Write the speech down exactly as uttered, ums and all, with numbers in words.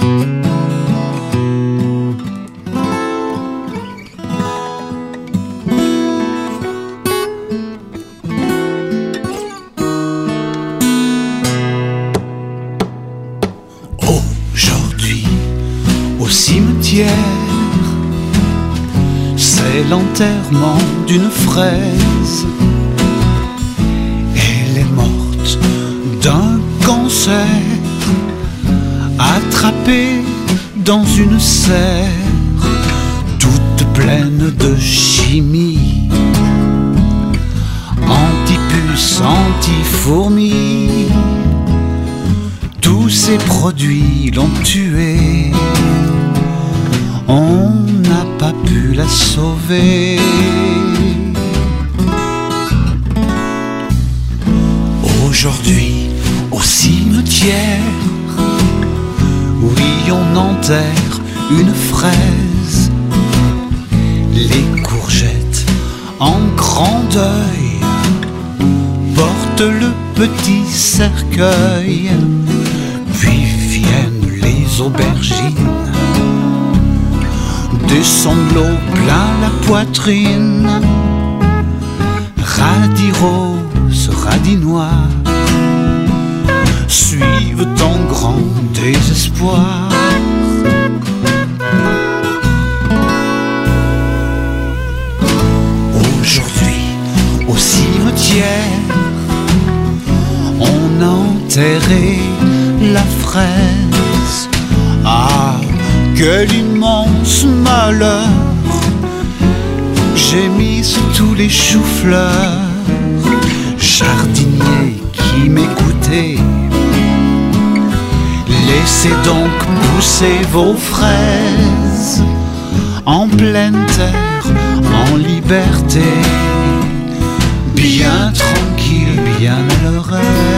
Au cimetière, c'est l'enterrement d'une fraise. Elle est morte d'un cancer, attrapée dans une serre, toute pleine de chimie, anti-puces, anti-fourmis. Tous ces produits l'ont tuée. On n'a pas pu la sauver. Aujourd'hui, au cimetière, oui, on enterre une fraise. Les courgettes en grand deuil portent le petit cercueil. Puis viennent les aubergines, des sanglots plein la poitrine. Radis rose, radis noir suivent en grand désespoir. Aujourd'hui, au cimetière, on a enterré la fraise. Ah, quel immense malheur! J'ai mis sous tous les choux-fleurs. Jardiniers qui m'écoutez, laissez donc pousser vos fraises en pleine terre, en liberté, bien tranquille, bien à leur aise.